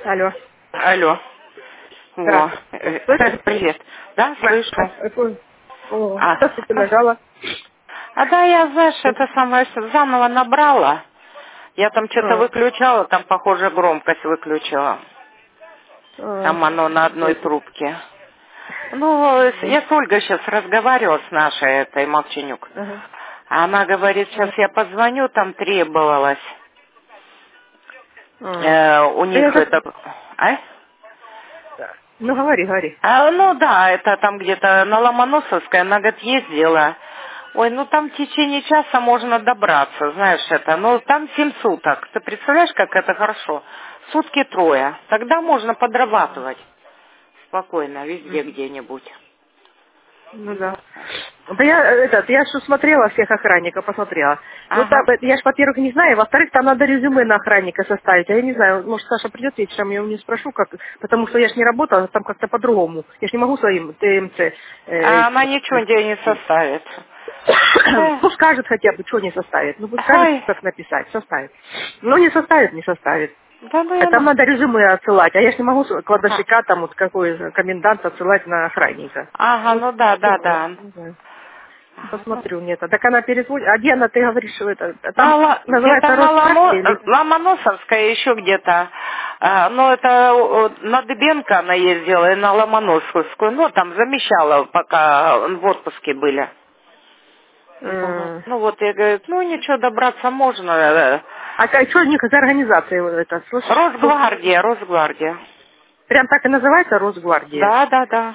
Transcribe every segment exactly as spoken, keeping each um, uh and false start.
Алло. Алло. Во. Здравствуйте. Э, э, Слышите? Привет. Да, Да. слышу. Какой? О, А, что ты а, нажала? а да, я, знаешь, это самое с- заново набрала. Я там что-то А, выключала, там, похоже, громкость выключила. а, Там оно на одной это, трубке. Ну, с- м, я с Ольгой сейчас разговаривала с нашей этой Молчанюк. ага, А она говорит, сейчас ага. я позвоню, там требовалось. А. Э, у Да я них как... это... А? Ну, говори, говори. А, ну да, это там где-то на Ломоносовской, она, говорит, ездила. Ой, ну там в течение часа можно добраться, знаешь это. Ну там семь суток. Ты представляешь, как это хорошо? Сутки трое. Тогда можно подрабатывать спокойно, везде Мгм. где-нибудь. Ну да. Ну, Да я, э, этот, я что смотрела всех охранников, посмотрела. Ну там, ага. э, я ж, во-первых, не знаю, во-вторых, там надо резюме на охранника составить. А я не знаю, может, Саша придет вечером, я его не спрошу, как, потому что я ж не работала, там как-то по-другому. Я ж не могу своим ТМЦ э, А она этим, ничего тебе не составит. Эх, ну, скажет хотя бы, что не составит. Ну, пусть скажет, ай, как написать, составит. Ну, не составит, не составит. да ну А я там на... надо резюме отсылать, а я ж не могу с А, кладовщика, там, вот какой комендант отсылать на охранника. ага, Ну, ну да, да, думаю, да. не знаю. Ну, Посмотрю мне это. Так она перезвонит. А где она, ты говоришь, что это? На Там Ла- где-то называется на Росгвардия Ломо- или... Ломоносовская еще где-то. А, ну, это э, на Дыбенко она ездила и на Ломоносовскую. Ну, там замещала, пока в отпуске были. Мгм. М. Ну, вот я говорю, ну, ничего, добраться можно. э, А что у них за организация вот это? Слышишь? Кто? Росгвардия, Росгвардия. Прям так и называется Росгвардия? Да, да, да.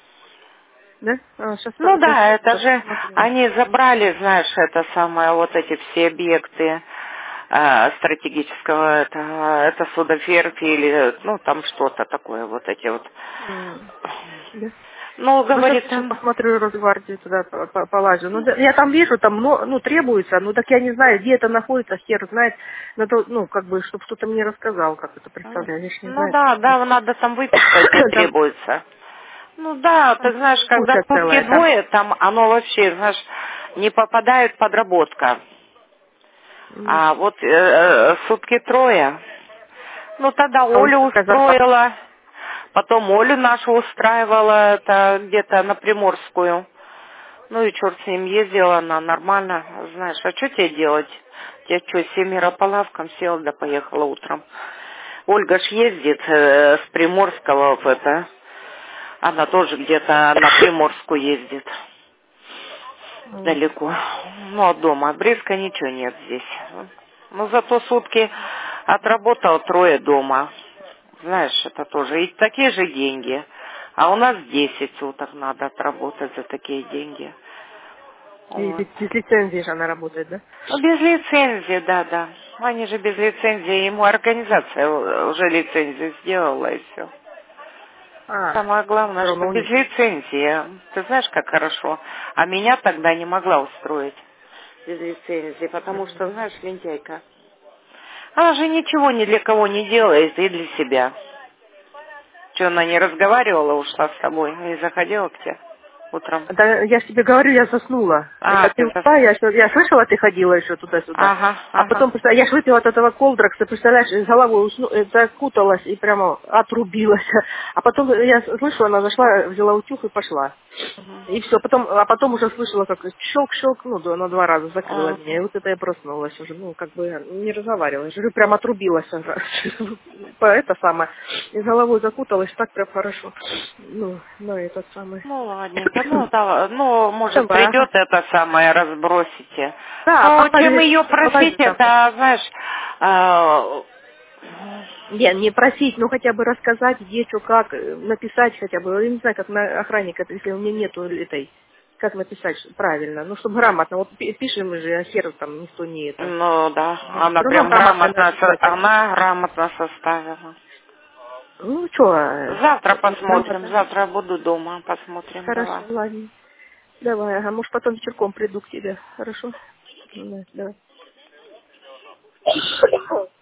Да? А, сейчас, Ну сейчас да, это же посмотрю. они забрали, знаешь, это самое, вот эти все объекты э, стратегического, это, это судоферфи или, ну, там что-то такое, вот эти вот. М. Да. Ну, Ну, сейчас говорит еще он, посмотрю Росгвардию, туда по- по- полазю. Ну, да, я там вижу, там, ну, ну, требуется, ну, так я не знаю, где это находится, хер знает. Надо, ну, как бы, чтобы кто-то мне рассказал, как это представляю, я ж не ну знаю. да, да, надо там выписать, где Там, требуется. Ну да, ты там знаешь, когда куча сутки целая там. двое, там оно вообще, знаешь, не попадает подработка. М. А вот э, э, сутки трое. Ну, тогда А у них Олю какая зарплата? устроила, потом Олю нашу устраивала, это где-то на Приморскую. Ну и черт с ним, ездила она нормально, знаешь, а что тебе делать? Тебе что, семеро по лавкам села, да поехала утром. Ольга ж ездит э, с Приморского в это, она тоже где-то на Приморскую ездит, М. далеко. Ну, от дома, близко ничего нет здесь. Ну, зато сутки отработал трое дома. Знаешь, это тоже и такие же деньги. А у нас десять суток надо отработать за такие деньги. И Вот. без, без лицензии же она работает, да? Ну, без лицензии, да, да. Они же без лицензии, ему организация уже лицензию сделала и все. А, Самое главное, все что равно у без них. лицензии. Ты знаешь, как хорошо. А меня тогда не могла устроить без лицензии, потому что, М. знаешь, лентяйка. Она же ничего ни для кого не делает и для себя. Что, она не разговаривала, ушла с тобой и заходила к тебе утром? Да, я ж тебе говорю, я заснула. А, Я, ты ты зас... ушла, я, щ- я слышала, ты ходила еще туда-сюда. Ага, А ага. потом, представ- я ж выпила от этого колдракса, представляешь, с головой усну, э, закуталась и прямо отрубилась. А потом я слышала, она зашла, взяла утюг и пошла. И все, потом, а потом уже слышала, как щелк-щелк, ну, да, на два раза закрыла Ага. меня. И вот это я проснулась уже, ну, как бы не разговаривала. Я же говорю, прям отрубилась. уже. По это самое. И головой закуталась так прям хорошо. Ну, на этот самый. Ну, ладненько. Ну, да, ну, может, Давай, ага. придет это самое, разбросите. Да, Ну, чем полазит, ее просить, полазит там. это, знаешь, а, Не, не просить, ну хотя бы рассказать, где, что, как, э, написать хотя бы. Я не знаю, как на охранника, если у меня нету этой, как написать правильно. Ну, чтобы грамотно. Вот пи- пишем мы же, а хер там никто не это. ну, да, Ну, все она равно прям грамотно грамотно, со- написать. она грамотно составила. Ну, что, Завтра посмотрим, грамотно. завтра буду дома, посмотрим, Хорошо, давай. ладно. Давай, ага, может потом вечерком приду к тебе. Хорошо? Да, давай.